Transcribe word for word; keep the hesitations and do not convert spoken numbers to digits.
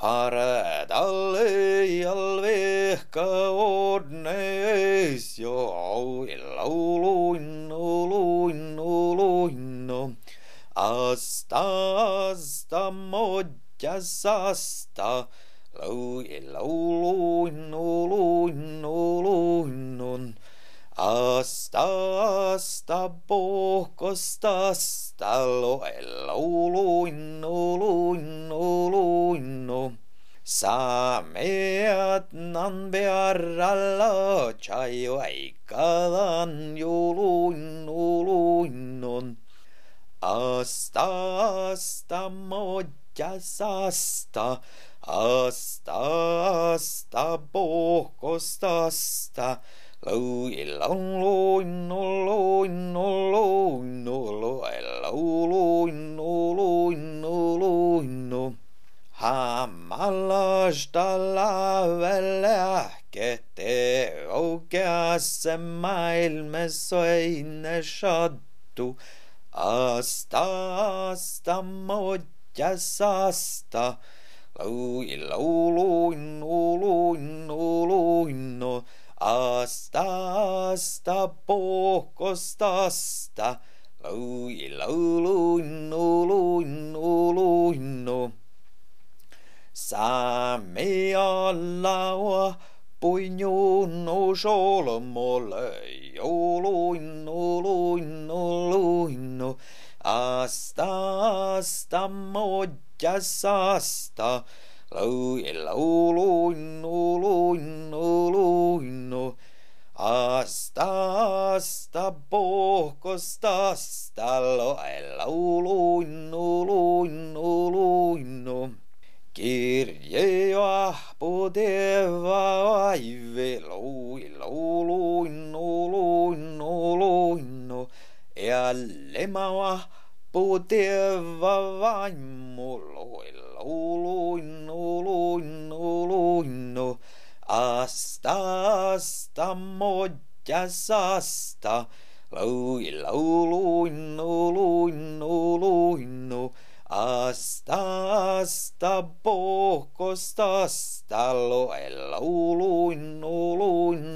Faradalle alvehka odneis jo lauluin uluin uluin asta asta modjas asta lauluin uluin uluin asta asta pohkostasta lauluin uluin uluin Sameat nan bearralla chaio aikadan juluin uluin Asta asta modjas asta asta asta pohkostasta Luin luin luin luin luin luin luin Hammallasta lähkete oikeassa maailmassa ei ne sattu Asta asta modjas asta Luin luin luin luin Asta asta pohkostasta Luin luin luin luin Samealla puinjun solmolle Juluin uluin uluin Asta asta modjas asta Luin luin uluin uluin Asta asta pohkostasta Luin uluin uluin Kirje ahpoteva aive luin luin luin luin Ellema ahpoteva vaimo luin luin luin luin Asta asta modjas asta Luin luin luin luin Asta asta pohkostasta Luin luin luin